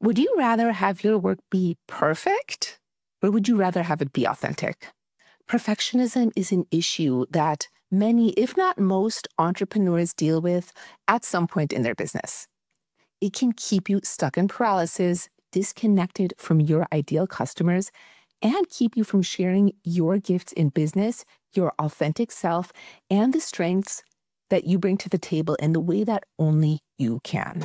Would you rather have your work be perfect, or would you rather have it be authentic? Perfectionism is an issue that many, if not most, entrepreneurs deal with at some point in their business. It can keep you stuck in paralysis, disconnected from your ideal customers, and keep you from sharing your gifts in business, your authentic self, and the strengths that you bring to the table in the way that only you can.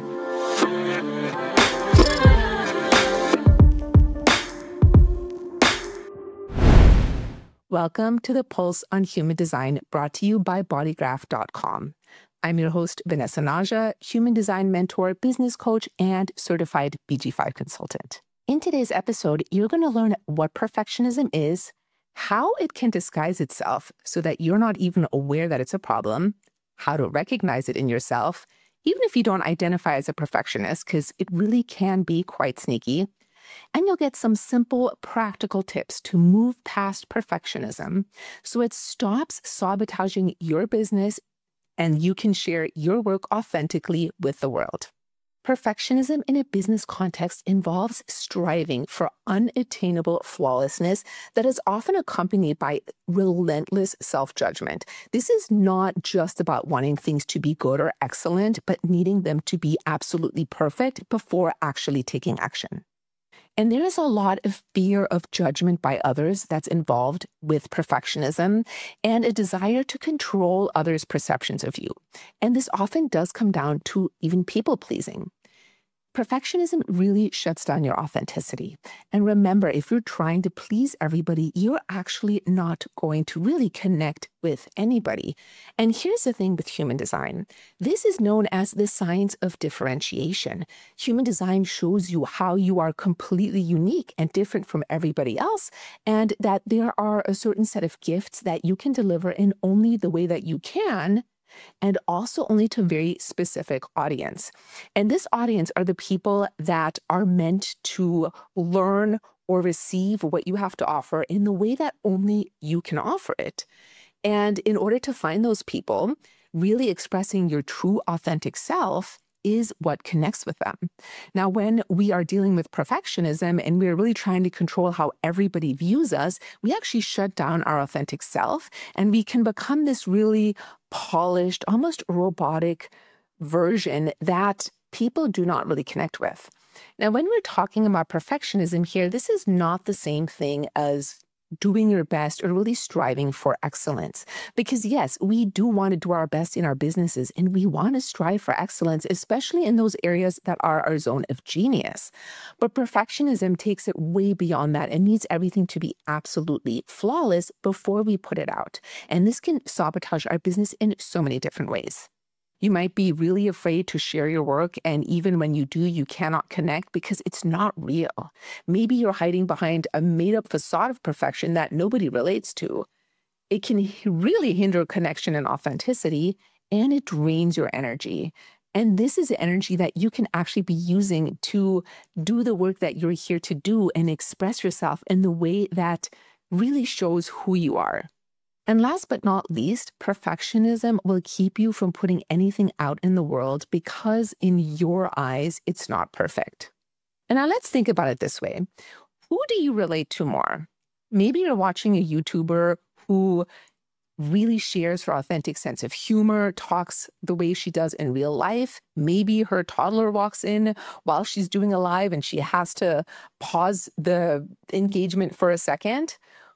Welcome to the Pulse on Human Design, brought to you by Bodygraph.com. I'm your host, Vanessa Naja, human design mentor, business coach, and certified BG5 consultant. In today's episode, you're going to learn what perfectionism is, how it can disguise itself so that you're not even aware that it's a problem, how to recognize it in yourself, even if you don't identify as a perfectionist, because it really can be quite sneaky. And you'll get some simple, practical tips to move past perfectionism so it stops sabotaging your business and you can share your work authentically with the world. Perfectionism in a business context involves striving for unattainable flawlessness that is often accompanied by relentless self-judgment. This is not just about wanting things to be good or excellent, but needing them to be absolutely perfect before actually taking action. And there is a lot of fear of judgment by others that's involved with perfectionism and a desire to control others' perceptions of you. And this often does come down to even people-pleasing. Perfectionism really shuts down your authenticity. And remember, if you're trying to please everybody, you're actually not going to really connect with anybody. And here's the thing with human design. This is known as the science of differentiation. Human design shows you how you are completely unique and different from everybody else, and that there are a certain set of gifts that you can deliver in only the way that you can, and also only to a very specific audience. And this audience are the people that are meant to learn or receive what you have to offer in the way that only you can offer it. And in order to find those people, really expressing your true authentic self is what connects with them. Now, when we are dealing with perfectionism and we're really trying to control how everybody views us, we actually shut down our authentic self and we can become this really polished, almost robotic version that people do not really connect with. Now, when we're talking about perfectionism here, this is not the same thing as doing your best or really striving for excellence. Because yes, we do want to do our best in our businesses and we want to strive for excellence, especially in those areas that are our zone of genius. But perfectionism takes it way beyond that and needs everything to be absolutely flawless before we put it out. And this can sabotage our business in so many different ways. You might be really afraid to share your work, and even when you do, you cannot connect because it's not real. Maybe you're hiding behind a made-up facade of perfection that nobody relates to. It can really hinder connection and authenticity, and it drains your energy. And this is the energy that you can actually be using to do the work that you're here to do and express yourself in the way that really shows who you are. And last but not least, perfectionism will keep you from putting anything out in the world because in your eyes, it's not perfect. And now let's think about it this way. Who do you relate to more? Maybe you're watching a YouTuber who really shares her authentic sense of humor, talks the way she does in real life. Maybe her toddler walks in while she's doing a live and she has to pause the engagement for a second.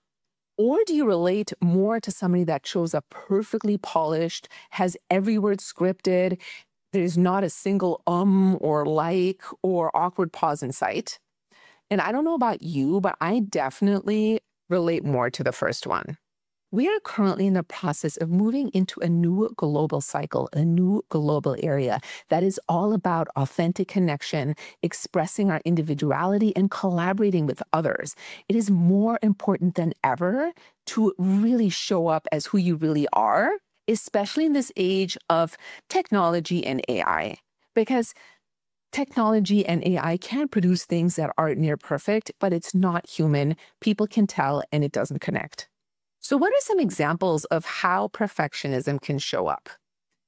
Or do you relate more to somebody that shows up perfectly polished, has every word scripted, there's not a single or like or awkward pause in sight? And I don't know about you, but I definitely relate more to the first one. We are currently in the process of moving into a new global cycle, a new global area that is all about authentic connection, expressing our individuality, and collaborating with others. It is more important than ever to really show up as who you really are, especially in this age of technology and AI, because technology and AI can produce things that are near perfect, but it's not human. People can tell, and it doesn't connect. So what are some examples of how perfectionism can show up?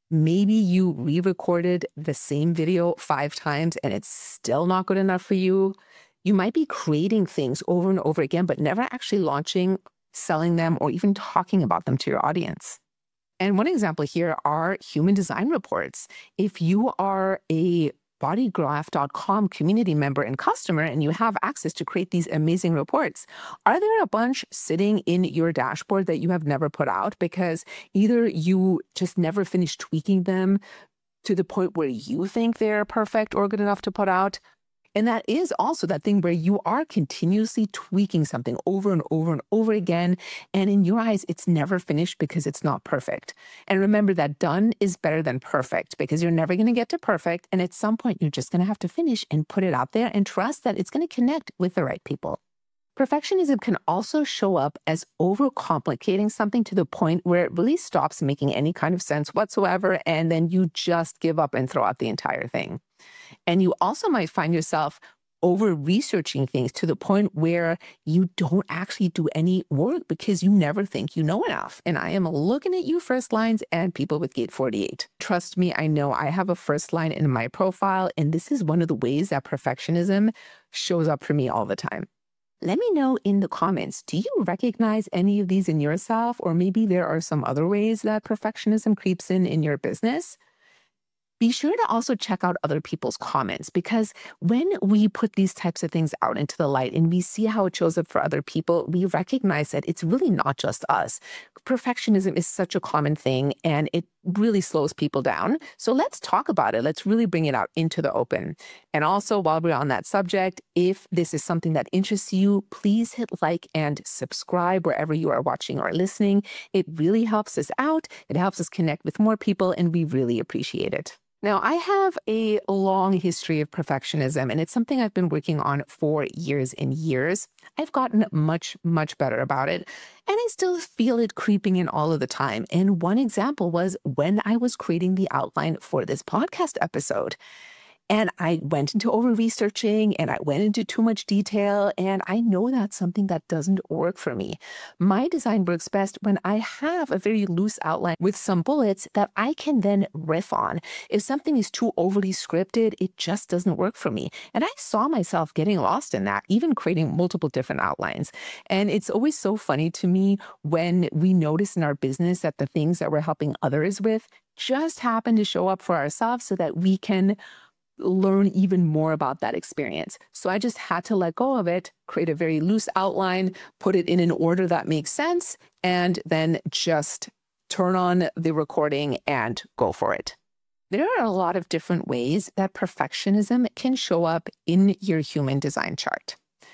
Maybe you re-recorded the same video 5 times and it's still not good enough for you. You might be creating things over and over again, but never actually launching, selling them, or even talking about them to your audience. And one example here are human design reports. If you are a bodygraph.com community member and customer and you have access to create these amazing reports, are there a bunch sitting in your dashboard that you have never put out because either you just never finished tweaking them to the point where you think they're perfect or good enough to put out? And that is also that thing where you are continuously tweaking something over and over and over again. And in your eyes, it's never finished because it's not perfect. And remember that done is better than perfect because you're never going to get to perfect. And at some point, you're just going to have to finish and put it out there and trust that it's going to connect with the right people. Perfectionism can also show up as overcomplicating something to the point where it really stops making any kind of sense whatsoever, and then you just give up and throw out the entire thing. And you also might find yourself over-researching things to the point where you don't actually do any work because you never think you know enough. And I am looking at you first lines and people with Gate 48. Trust me, I know I have a first line in my profile, and this is one of the ways that perfectionism shows up for me all the time. Let me know in the comments, do you recognize any of these in yourself? Or maybe there are some other ways that perfectionism creeps in your business? Be sure to also check out other people's comments, because when we put these types of things out into the light and we see how it shows up for other people, we recognize that it's really not just us. Perfectionism is such a common thing and it really slows people down. So let's talk about it. Let's really bring it out into the open. And also, while we're on that subject, if this is something that interests you, please hit like and subscribe wherever you are watching or listening. It really helps us out. It helps us connect with more people, and we really appreciate it. Now, I have a long history of perfectionism, and it's something I've been working on for years and years. I've gotten much, much better about it, and I still feel it creeping in all of the time. And one example was when I was creating the outline for this podcast episode. And I went into over-researching and I went into too much detail, and I know that's something that doesn't work for me. My design works best when I have a very loose outline with some bullets that I can then riff on. If something is too overly scripted, it just doesn't work for me. And I saw myself getting lost in that, even creating multiple different outlines. And it's always so funny to me when we notice in our business that the things that we're helping others with just happen to show up for ourselves so that we can learn even more about that experience. So I just had to let go of it, create a very loose outline, put it in an order that makes sense, and then just turn on the recording and go for it. There are a lot of different ways that perfectionism can show up in your human design chart.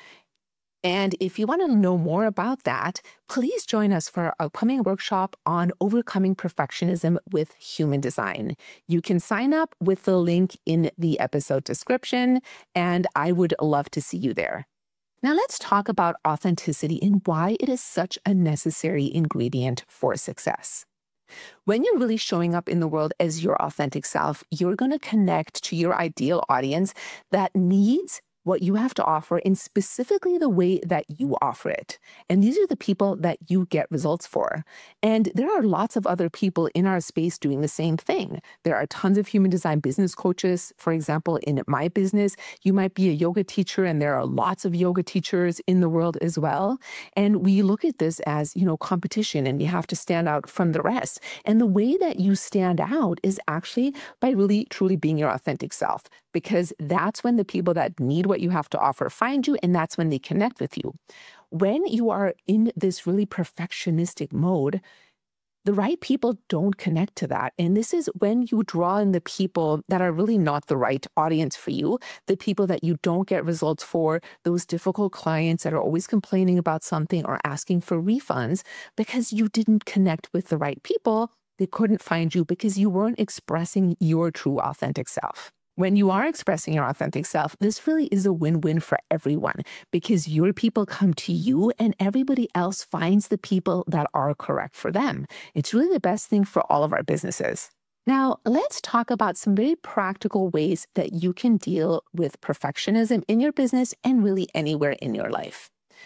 And if you want to know more about that, please join us for our upcoming workshop on overcoming perfectionism with human design. You can sign up with the link in the episode description, and I would love to see you there. Now let's talk about authenticity and why it is such a necessary ingredient for success. When you're really showing up in the world as your authentic self, you're going to connect to your ideal audience that needs what you have to offer in specifically the way that you offer it. And these are the people that you get results for. And there are lots of other people in our space doing the same thing. There are tons of human design business coaches. For example, in my business, you might be a yoga teacher, and there are lots of yoga teachers in the world as well. And we look at this as, competition, and you have to stand out from the rest. And the way that you stand out is actually by really, truly being your authentic self, because that's when the people that need what you have to offer find you, and that's when they connect with you. When you are in this really perfectionistic mode, the right people don't connect to that. And this is when you draw in the people that are really not the right audience for you, the people that you don't get results for, those difficult clients that are always complaining about something or asking for refunds because you didn't connect with the right people. They couldn't find you because you weren't expressing your true authentic self. When you are expressing your authentic self, this really is a win-win for everyone because your people come to you and everybody else finds the people that are correct for them. It's really the best thing for all of our businesses. Now, let's talk about some very practical ways that you can deal with perfectionism in your business and really anywhere in your life.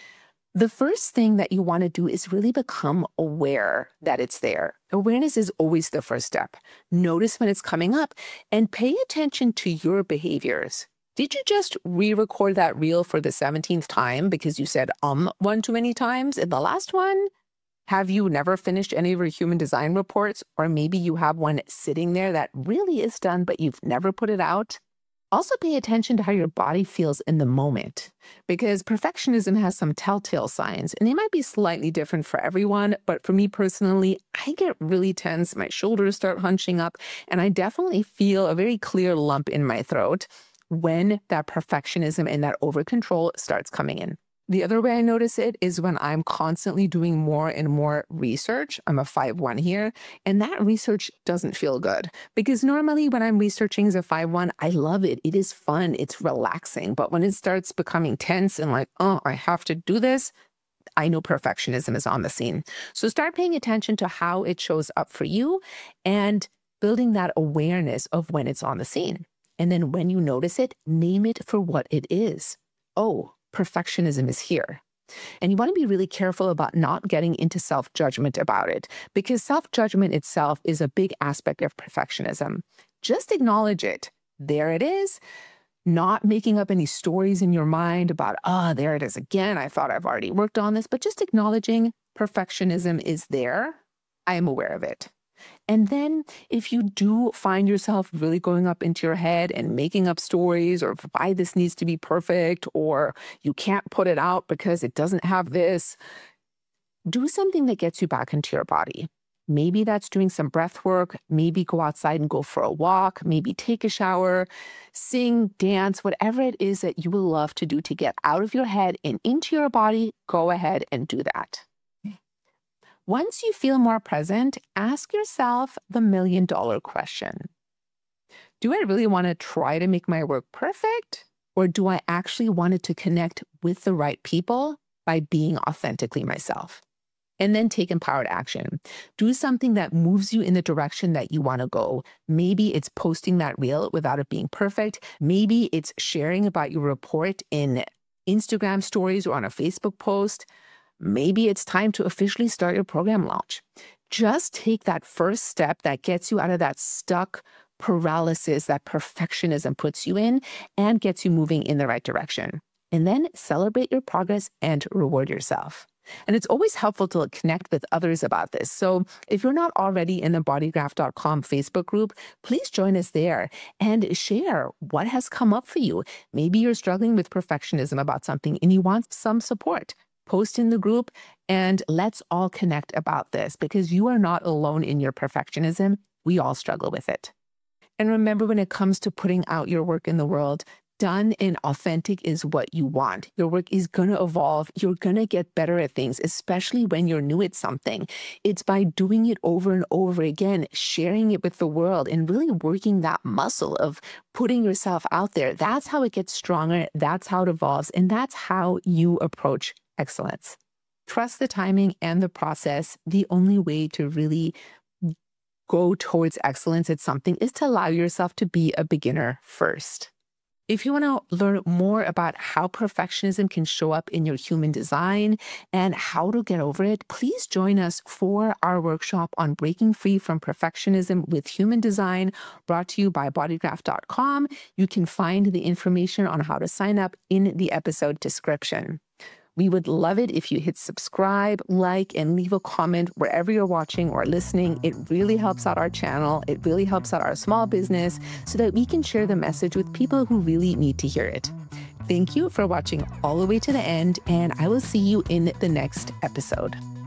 The first thing that you want to do is really become aware that it's there. Awareness is always the first step. Notice when it's coming up and pay attention to your behaviors. Did you just re-record that reel for the 17th time because you said one too many times in the last one? Have you never finished any of your human design reports? Or maybe you have one sitting there that really is done, but you've never put it out? Also pay attention to how your body feels in the moment, because perfectionism has some telltale signs, and they might be slightly different for everyone. But for me personally, I get really tense, my shoulders start hunching up, and I definitely feel a very clear lump in my throat when that perfectionism and that over-control starts coming in. The other way I notice it is when I'm constantly doing more and more research. I'm a 5-1 here, and that research doesn't feel good because normally when I'm researching as a 5-1, I love it. It is fun. It's relaxing. But when it starts becoming tense and like, oh, I have to do this, I know perfectionism is on the scene. So start paying attention to how it shows up for you and building that awareness of when it's on the scene. And then when you notice it, name it for what it is. Oh, perfectionism is here. And you want to be really careful about not getting into self-judgment about it, because self-judgment itself is a big aspect of perfectionism. Just acknowledge it. There it is. Not making up any stories in your mind about, there it is again. I thought I've already worked on this, but just acknowledging perfectionism is there. I am aware of it. And then if you do find yourself really going up into your head and making up stories or why this needs to be perfect, or you can't put it out because it doesn't have this, do something that gets you back into your body. Maybe that's doing some breath work, maybe go outside and go for a walk, maybe take a shower, sing, dance, whatever it is that you will love to do to get out of your head and into your body, go ahead and do that. Once you feel more present, ask yourself the million-dollar question. Do I really want to try to make my work perfect? Or do I actually want it to connect with the right people by being authentically myself? And then take empowered action. Do something that moves you in the direction that you want to go. Maybe it's posting that reel without it being perfect. Maybe it's sharing about your report in Instagram stories or on a Facebook post. Maybe it's time to officially start your program launch. Just take that first step that gets you out of that stuck paralysis that perfectionism puts you in and gets you moving in the right direction. And then celebrate your progress and reward yourself. And it's always helpful to connect with others about this. So if you're not already in the bodygraph.com Facebook group, please join us there and share what has come up for you. Maybe you're struggling with perfectionism about something and you want some support. Post in the group and let's all connect about this, because you are not alone in your perfectionism. We all struggle with it. And remember, when it comes to putting out your work in the world, done and authentic is what you want. Your work is going to evolve. You're going to get better at things, especially when you're new at something. It's by doing it over and over again, sharing it with the world, and really working that muscle of putting yourself out there. That's how it gets stronger. That's how it evolves. And that's how you approach excellence. Trust the timing and the process. The only way to really go towards excellence at something is to allow yourself to be a beginner first. If you want to learn more about how perfectionism can show up in your human design and how to get over it, please join us for our workshop on breaking free from perfectionism with human design, brought to you by bodygraph.com. You can find the information on how to sign up in the episode description. We would love it if you hit subscribe, like, and leave a comment wherever you're watching or listening. It really helps out our channel. It really helps out our small business so that we can share the message with people who really need to hear it. Thank you for watching all the way to the end, and I will see you in the next episode.